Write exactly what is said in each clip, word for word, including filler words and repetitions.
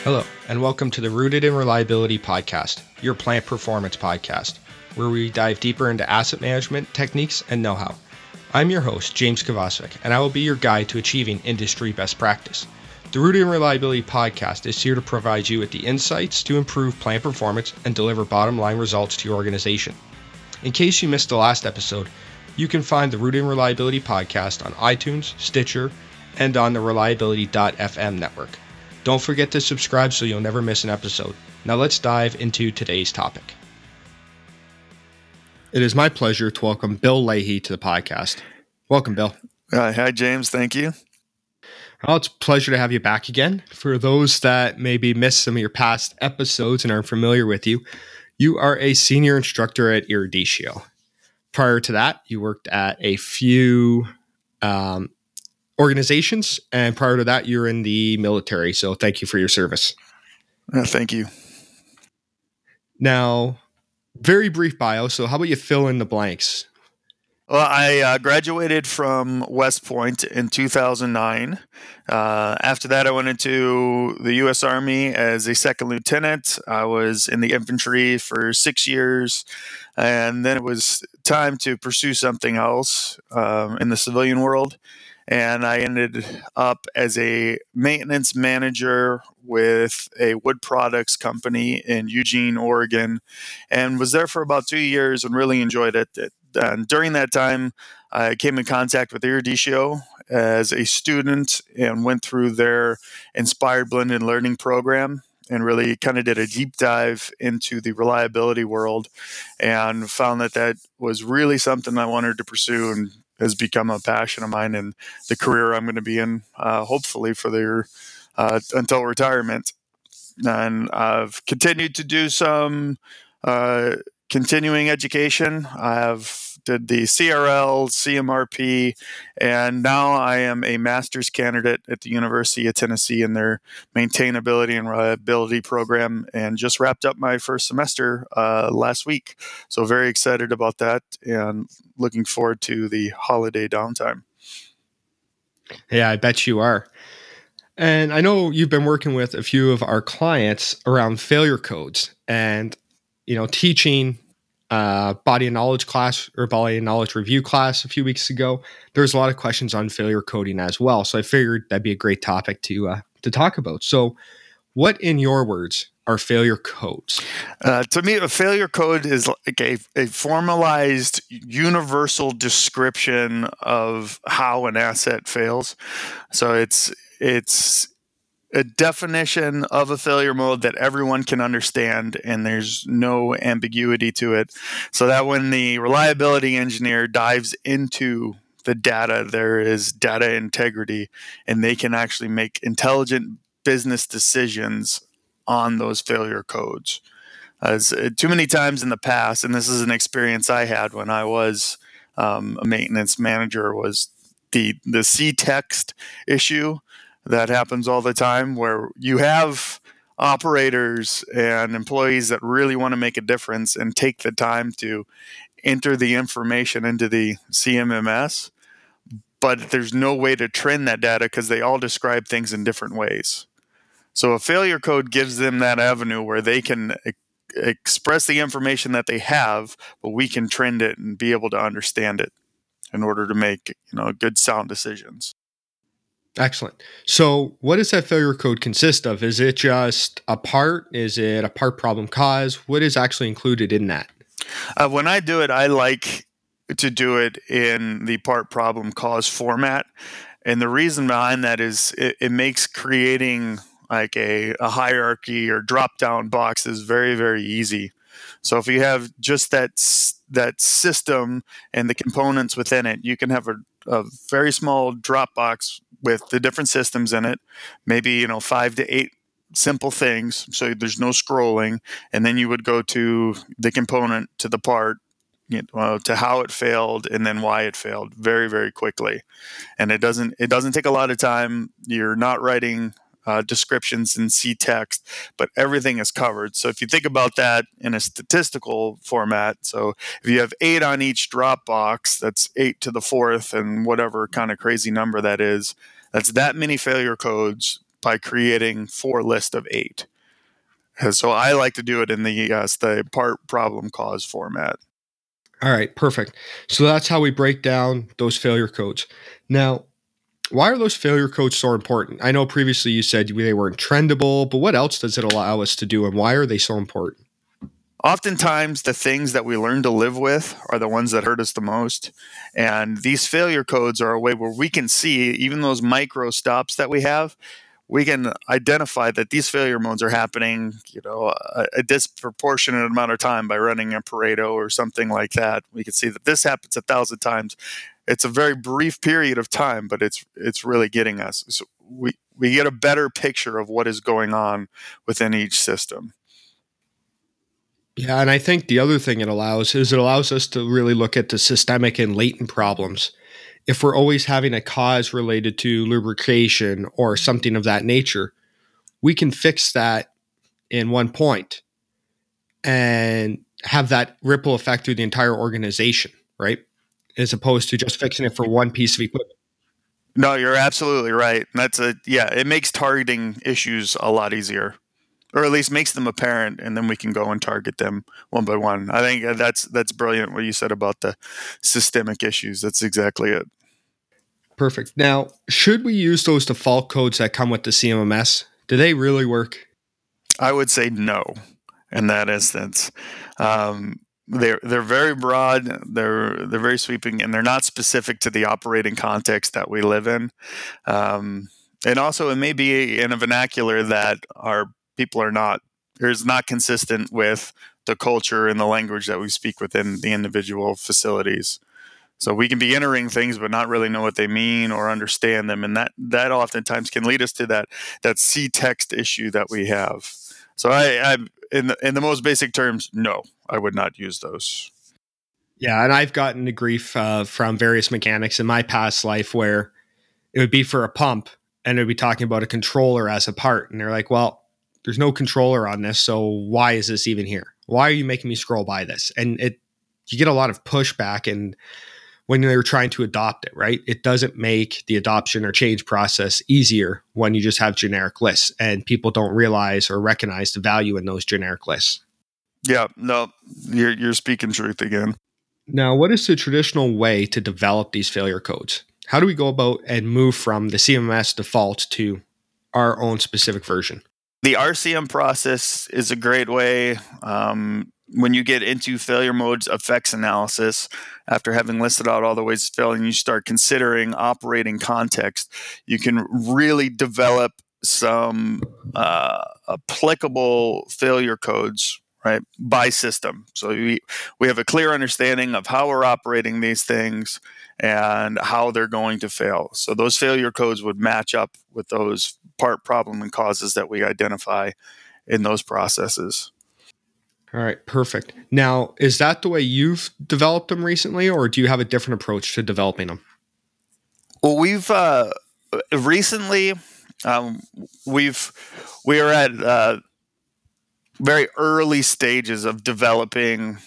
Hello, and welcome to the Rooted in Reliability podcast, your plant performance podcast, where we dive deeper into asset management techniques and know-how. I'm your host, James Kovacevic, and I will be your guide to achieving industry best practice. The Rooted in Reliability podcast is here to provide you with the insights to improve plant performance and deliver bottom-line results to your organization. In case you missed the last episode, you can find the Rooted in Reliability podcast on iTunes, Stitcher, and on the reliability dot f m network. Don't forget to subscribe so you'll never miss an episode. Now let's dive into today's topic. It is my pleasure to welcome Bill Leahy to the podcast. Welcome, Bill. Uh, hi, James. Thank you. Well, it's a pleasure to have you back again. For those that maybe missed some of your past episodes and aren't familiar with you, you are a senior instructor at Eruditio. Prior to that, you worked at a few um, organizations, and prior to that, you're in the military. So thank you for your service. Uh, thank you. Now, very brief bio. So how about you fill in the blanks? Well, I uh, graduated from West Point in two thousand nine. Uh, after that, I went into the U S Army as a second lieutenant. I was in the infantry for six years, and then it was time to pursue something else um, in the civilian world. And I ended up as a maintenance manager with a wood products company in Eugene, Oregon, and was there for about two years and really enjoyed it. And during that time, I came in contact with Eruditio as a student and went through their Inspired Blended Learning program and really kind of did a deep dive into the reliability world and found that that was really something I wanted to pursue and has become a passion of mine and the career I'm going to be in, uh, hopefully for their uh, until retirement. And I've continued to do some uh, continuing education. I have did the C R L, C M R P, and now I am a master's candidate at the University of Tennessee in their maintainability and reliability program, and just wrapped up my first semester uh, last week. So very excited about that and looking forward to the holiday downtime. Yeah, I bet you are. And I know you've been working with a few of our clients around failure codes and, you know, teaching uh, body of knowledge class or body of knowledge review class a few weeks ago. There's a lot of questions on failure coding as well. So I figured that'd be a great topic to uh, to talk about. So what, in your words, are failure codes? Uh, to me, a failure code is like a, a formalized universal description of how an asset fails. So it's it's a definition of a failure mode that everyone can understand, and there's no ambiguity to it. So that when the reliability engineer dives into the data, there is data integrity, and they can actually make intelligent business decisions on those failure codes. As uh, too many times in the past, and this is an experience I had when I was um, a maintenance manager, was the the C text issue that happens all the time, where you have operators and employees that really want to make a difference and take the time to enter the information into the C M M S, but there's no way to trend that data because they all describe things in different ways. So a failure code gives them that avenue where they can e- express the information that they have, but we can trend it and be able to understand it in order to make, you know, good sound decisions. Excellent. So what does that failure code consist of? Is it just a part? Is it a part problem cause? What is actually included in that? Uh, when I do it, I like to do it in the part problem cause format. And the reason behind that is it, it makes creating like a, a hierarchy or drop down boxes very, very easy. So if you have just that that system and the components within it, you can have a, a very small drop box with the different systems in it, maybe, you know, five to eight simple things. So there's no scrolling. And then you would go to the component, to the part, you know, to how it failed and then why it failed very, very quickly. And it doesn't it doesn't take a lot of time. You're not writing uh, descriptions in C text, but everything is covered. So if you think about that in a statistical format, so if you have eight on each drop box, that's eight to the fourth and whatever kind of crazy number that is, that's that many failure codes by creating four lists of eight. And so I like to do it in the, uh, the part problem cause format. All right, perfect. So that's how we break down those failure codes. Now, why are those failure codes so important? I know previously you said they weren't trendable, but what else does it allow us to do, and why are they so important? Oftentimes, the things that we learn to live with are the ones that hurt us the most. And these failure codes are a way where we can see, even those micro stops that we have, we can identify that these failure modes are happening, you know, a, a disproportionate amount of time by running a Pareto or something like that. We can see that this happens a thousand times. It's a very brief period of time, but it's it's really getting us. So we, we get a better picture of what is going on within each system. Yeah, and I think the other thing it allows is it allows us to really look at the systemic and latent problems. If we're always having a cause related to lubrication or something of that nature, we can fix that in one point and have that ripple effect through the entire organization, right? As opposed to just fixing it for one piece of equipment. No, you're absolutely right. That's a yeah, it makes targeting issues a lot easier. Or at least makes them apparent, and then we can go and target them one by one. I think that's that's brilliant what you said about the systemic issues. That's exactly it. Perfect. Now, should we use those default codes that come with the C M M S? Do they really work? I would say no in that instance. Um, they're they're very broad, they're they're very sweeping, and they're not specific to the operating context that we live in. Um, and also, it may be in a vernacular that our people are not is not consistent with the culture and the language that we speak within the individual facilities. So we can be entering things but not really know what they mean or understand them, and that that oftentimes can lead us to that that C text issue that we have. So I, I in the in the most basic terms, no, I would not use those. Yeah, and I've gotten the grief uh, from various mechanics in my past life where it would be for a pump and it would be talking about a controller as a part. And they're like, well, there's no controller on this. So why is this even here? Why are you making me scroll by this? And it, you get a lot of pushback and when they're trying to adopt it, right? It doesn't make the adoption or change process easier when you just have generic lists and people don't realize or recognize the value in those generic lists. Yeah, no, you're you're speaking truth again. Now, what is the traditional way to develop these failure codes? How do we go about and move from the C M M S default to our own specific version? The R C M process is a great way. Um, when you get into failure modes effects analysis, after having listed out all the ways to fail, and you start considering operating context, you can really develop some uh, applicable failure codes, right, by system. So we we have a clear understanding of how we're operating these things and how they're going to fail. So those failure codes would match up with those part, problem, and causes that we identify in those processes. All right, perfect. Now, is that the way you've developed them recently, or do you have a different approach to developing them? Well, we've uh, recently um, we've we are at uh, very early stages of developing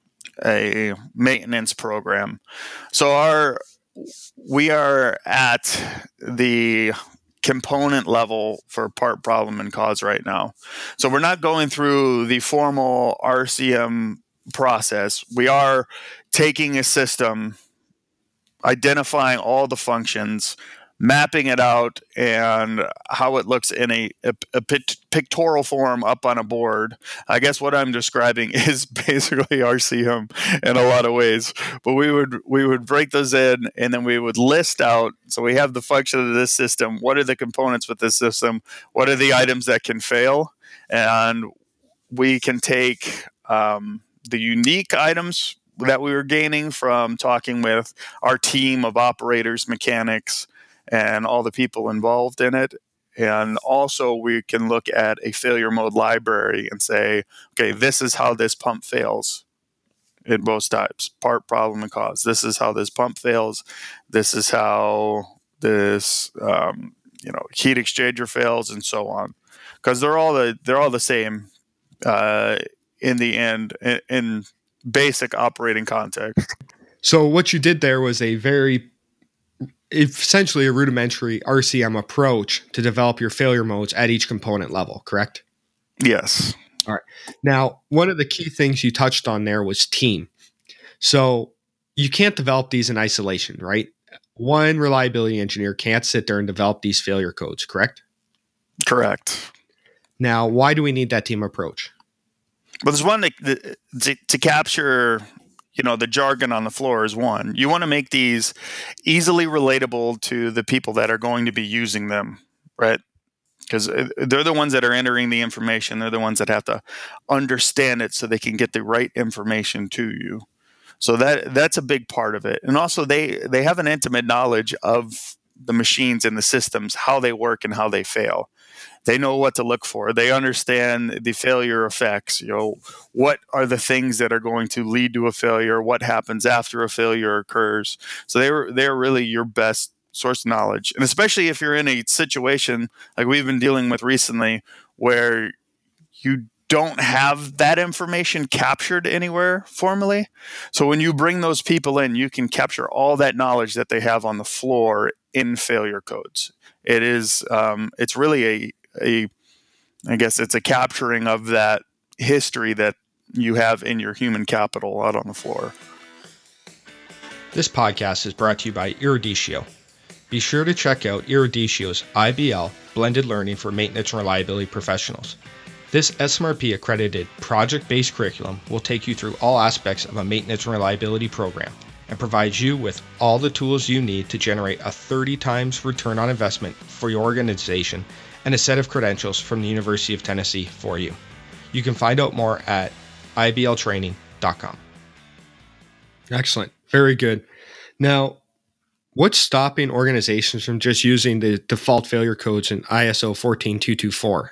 a maintenance program. So our we are at the component level for part, problem, and cause right now. So we're not going through the formal R C M process. We are taking a system, identifying all the functions, mapping it out, and how it looks in a, a, a pictorial form up on a board. I guess what I'm describing is basically R C M in a lot of ways. But we would we would break those in, and then we would list out. So we have the function of this system. What are the components with this system? What are the items that can fail? And we can take um, the unique items that we were gaining from talking with our team of operators, mechanics, and all the people involved in it. And also we can look at a failure mode library and say, okay, this is how this pump fails in both types, part, problem, and cause. This is how this pump fails. This is how this um, you know heat exchanger fails, and so on. Because they're all the they're all the same uh, in the end in, in basic operating context. So what you did there was a very essentially a rudimentary R C M approach to develop your failure modes at each component level, correct? Yes. All right. Now, one of the key things you touched on there was team. So you can't develop these in isolation, right? One reliability engineer can't sit there and develop these failure codes, correct? Correct. Now, why do we need that team approach? Well, there's one to, to, to capture, you know, the jargon on the floor is one. You want to make these easily relatable to the people that are going to be using them, right? Because they're the ones that are entering the information. They're the ones that have to understand it so they can get the right information to you. So that that's a big part of it. And also they, they have an intimate knowledge of the machines and the systems, how they work and how they fail. They know what to look for. They understand the failure effects. You know, what are the things that are going to lead to a failure? What happens after a failure occurs? So they're they're really your best source of knowledge. And especially if you're in a situation like we've been dealing with recently where you don't have that information captured anywhere formally. So when you bring those people in, you can capture all that knowledge that they have on the floor in failure codes. It is, um, it's really a, a, I guess it's a capturing of that history that you have in your human capital out on the floor. This podcast is brought to you by Eruditio. Be sure to check out Eruditio's I B L Blended Learning for Maintenance and Reliability Professionals. This S M R P accredited project-based curriculum will take you through all aspects of a maintenance and reliability program and provides you with all the tools you need to generate a thirty times return on investment for your organization and a set of credentials from the University of Tennessee for you. You can find out more at I B L training dot com. Excellent. Very good. Now, what's stopping organizations from just using the default failure codes in I S O fourteen two twenty-four?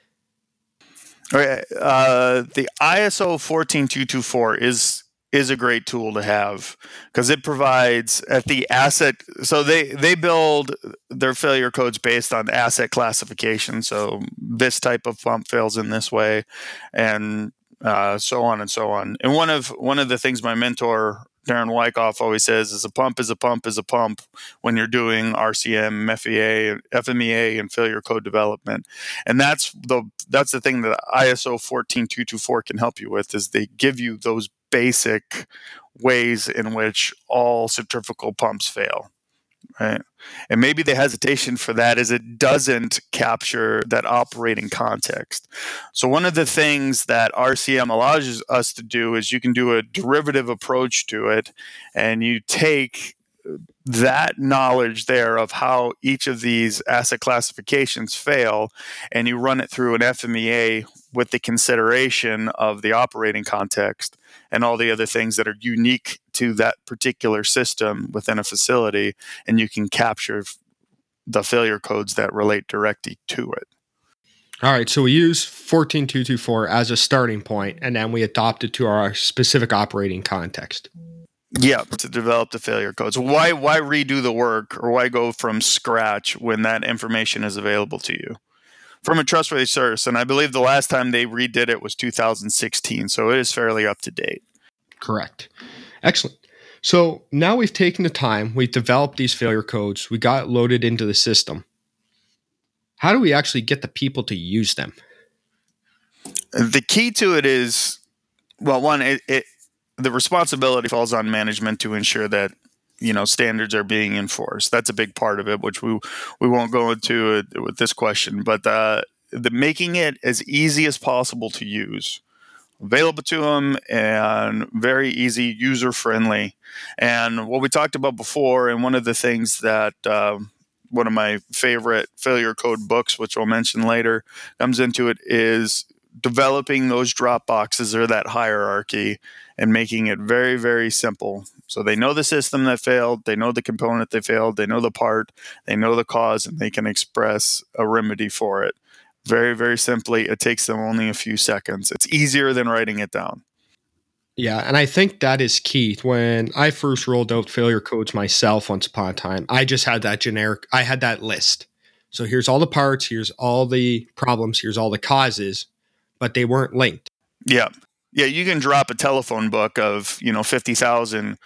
Okay, uh, the I S O fourteen two twenty-four is is a great tool to have because it provides at the asset. So they they build their failure codes based on asset classification. So this type of pump fails in this way, and uh, so on and so on. And one of one of the things my mentor Darren Wyckoff always says is a pump is a pump is a pump when you're doing R C M, F E A, F M E A, and failure code development. And that's the that's the thing that I S O fourteen two twenty-four can help you with is they give you those basic ways in which all centrifugal pumps fail. Right. And maybe the hesitation for that is it doesn't capture that operating context. So one of the things that R C M allows us to do is you can do a derivative approach to it, and you take that knowledge there of how each of these asset classifications fail, and you run it through an F M E A with the consideration of the operating context and all the other things that are unique to that particular system within a facility, and you can capture the failure codes that relate directly to it. All right, so we use fourteen two twenty-four as a starting point, and then we adopt it to our specific operating context. Yeah, to develop the failure codes. Why why redo the work or why go from scratch when that information is available to you from a trustworthy source? And I believe the last time they redid it was two thousand sixteen, so it is fairly up to date. Correct. Excellent. So now we've taken the time, we've developed these failure codes, we got loaded into the system. How do we actually get the people to use them? The key to it is, well, one, it, it the responsibility falls on management to ensure that, you know, standards are being enforced. That's a big part of it, which we we won't go into it with this question. But uh, the making it as easy as possible to use, available to them, and very easy, user friendly. And what we talked about before, and one of the things that uh, one of my favorite failure code books, which I'll mention later, comes into it, is developing those drop boxes or that hierarchy and making it very, very simple. So they know the system that failed, they know the component that failed, they know the part, they know the cause, and they can express a remedy for it. Very, very simply, it takes them only a few seconds. It's easier than writing it down. Yeah, and I think that is key. When I first rolled out failure codes myself once upon a time, I just had that generic, I had that list. So here's all the parts, here's all the problems, here's all the causes, but they weren't linked. Yeah. Yeah, you can drop a telephone book of, you know, fifty thousand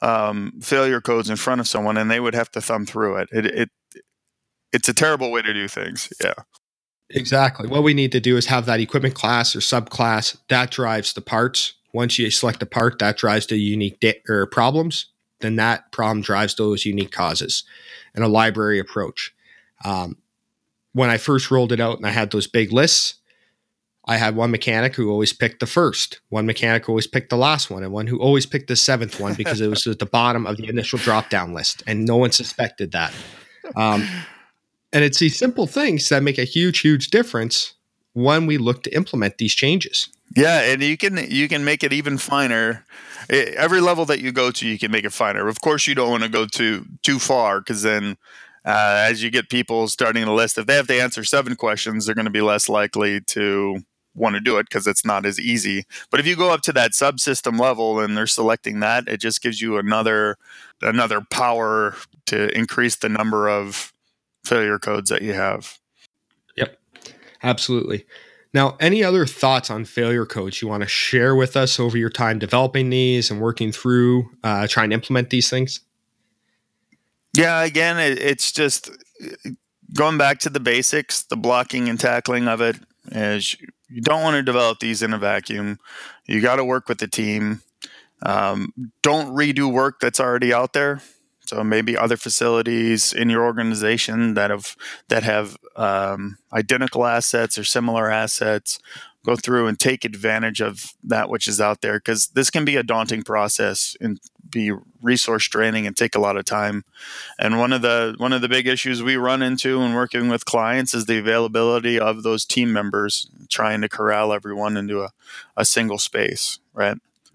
um, failure codes in front of someone, and they would have to thumb through it. It, it it's a terrible way to do things. Yeah. Exactly. What we need to do is have that equipment class or subclass that drives the parts. Once you select a part that drives the unique da- or problems, then that problem drives those unique causes, and a library approach. Um, when I first rolled it out and I had those big lists, I had one mechanic who always picked the first, one mechanic who always picked the last one, and one who always picked the seventh one because it was at the bottom of the initial drop down list, and no one suspected that. Um, and it's these simple things that make a huge, huge difference when we look to implement these changes. Yeah, and you can you can make it even finer. E- Every level that you go to, you can make it finer. Of course, you don't want to go too too far, because then, uh, as you get people starting the list, if they have to answer seven questions, they're going to be less likely to want to do it because it's not as easy. But if you go up to that subsystem level and they're selecting that, it just gives you another another power to increase the number of failure codes that you have. Yep, absolutely. Now, any other thoughts on failure codes you want to share with us over your time developing these and working through uh, trying to implement these things? Yeah, again, it, it's just going back to the basics, the blocking and tackling of it. Is you don't want to develop these in a vacuum. You got to work with the team. Um, don't redo work that's already out there. So maybe other facilities in your organization that have that have um, identical assets or similar assets, go through and take advantage of that which is out there, because this can be a daunting process and be resource draining and take a lot of time. And one of the one of the big issues we run into when working with clients is the availability of those team members, trying to corral everyone into a, a single space, right?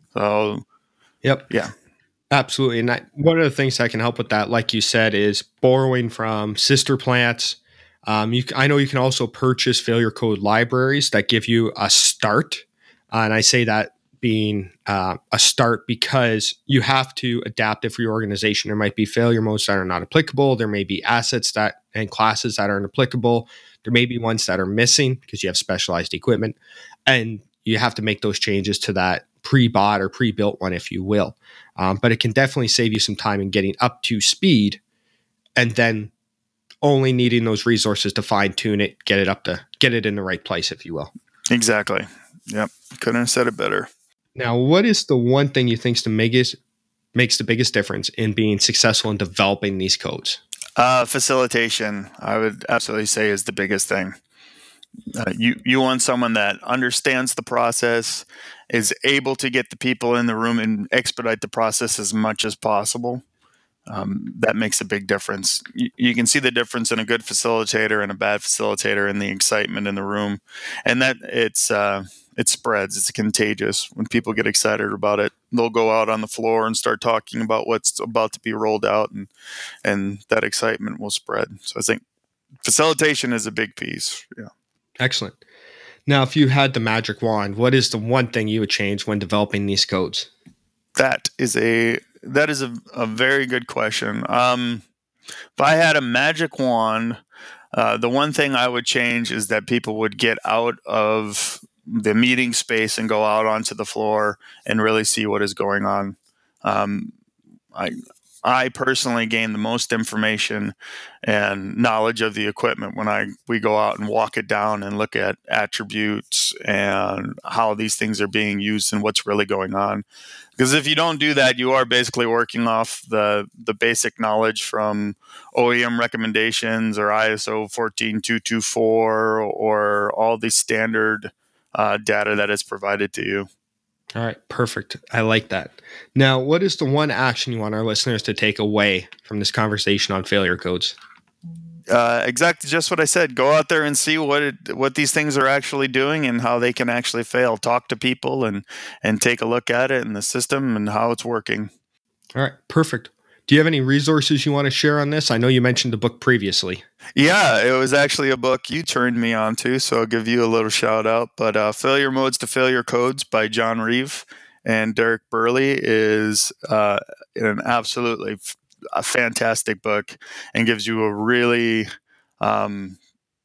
So Yep. yeah. Absolutely. And I, one of the things that can help with that, like you said, is borrowing from sister plants. Um, you, I know you can also purchase failure code libraries that give you a start. Uh, and I say that being uh, a start because you have to adapt it for your organization. There might be failure modes that are not applicable. There may be assets that and classes that aren't applicable. There may be ones that are missing because you have specialized equipment. And you have to make those changes to that pre-bought or pre-built one, if you will. Um, but it can definitely save you some time in getting up to speed and then only needing those resources to fine tune it, get it up to get it in the right place, if you will. Exactly. Yep. Couldn't have said it better. Now, what is the one thing you think the biggest, makes the biggest difference in being successful in developing these codes? Uh, facilitation, I would absolutely say, is the biggest thing. Uh, you you want someone that understands the process, is able to get the people in the room and expedite the process as much as possible. Um, that makes a big difference. You, you can see the difference in a good facilitator and a bad facilitator in the excitement in the room, and that it's uh, it spreads. It's contagious. When people get excited about it, they'll go out on the floor and start talking about what's about to be rolled out, and and that excitement will spread. So I think facilitation is a big piece. Yeah. Excellent. Now, if you had the magic wand, what is the one thing you would change when developing these codes? That is a that is a, a very good question. Um, if I had a magic wand, uh, the one thing I would change is that people would get out of the meeting space and go out onto the floor and really see what is going on. Um, I I personally gain the most information and knowledge of the equipment when I we go out and walk it down and look at attributes and how these things are being used and what's really going on. Because if you don't do that, you are basically working off the the basic knowledge from O E M recommendations or I S O fourteen two twenty-four or all the standard uh, data that is provided to you. All right, perfect. I like that. Now, what is the one action you want our listeners to take away from this conversation on failure codes? Uh, exactly, just what I said. Go out there and see what it, what these things are actually doing and how they can actually fail. Talk to people and and take a look at it and the system and how it's working. All right, perfect. Do you have any resources you want to share on this? I know you mentioned the book previously. Yeah, it was actually a book you turned me on to, so I'll give you a little shout out. But uh, Failure Modes to Failure Codes by John Reeve and Derek Burley is uh, an absolutely f- a fantastic book and gives you a really um,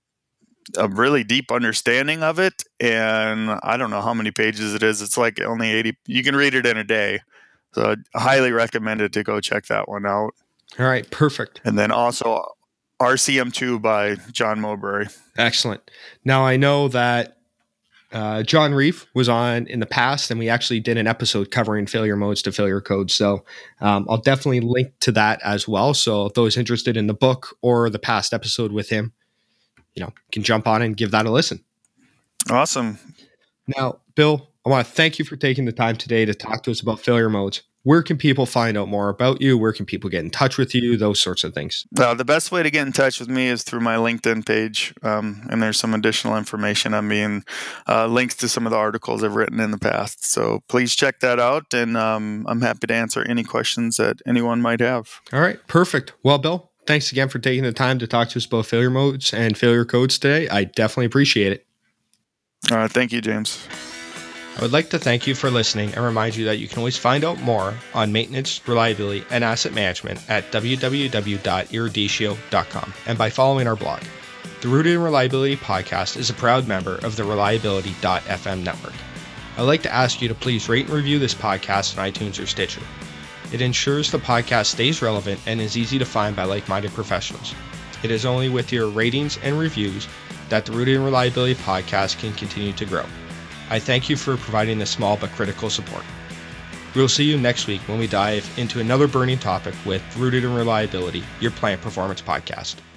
a really deep understanding of it. And I don't know how many pages it is. It's like only eighty. You can read it in a day. So I highly recommended to go check that one out. All right, perfect. And then also R C M two by John Mowbray. Excellent. Now I know that uh, John Reef was on in the past, and we actually did an episode covering failure modes to failure codes. So um, I'll definitely link to that as well. So those interested in the book or the past episode with him, you know, can jump on and give that a listen. Awesome. Now, Bill, I want to thank you for taking the time today to talk to us about failure modes. Where can people find out more about you? Where can people get in touch with you? Those sorts of things. Uh, the best way to get in touch with me is through my LinkedIn page. Um, and there's some additional information on me and uh, links to some of the articles I've written in the past. So please check that out. And um, I'm happy to answer any questions that anyone might have. All right. Perfect. Well, Bill, thanks again for taking the time to talk to us about failure modes and failure codes today. I definitely appreciate it. All right. Thank you, James. I would like to thank you for listening and remind you that you can always find out more on maintenance, reliability, and asset management at w w w dot eruditio dot com and by following our blog. The Rooted in Reliability podcast is a proud member of the reliability dot f m network. I'd like to ask you to please rate and review this podcast on iTunes or Stitcher. It ensures the podcast stays relevant and is easy to find by like-minded professionals. It is only with your ratings and reviews that the Rooted in Reliability podcast can continue to grow. I thank you for providing this small but critical support. We'll see you next week when we dive into another burning topic with Rooted in Reliability, your plant performance podcast.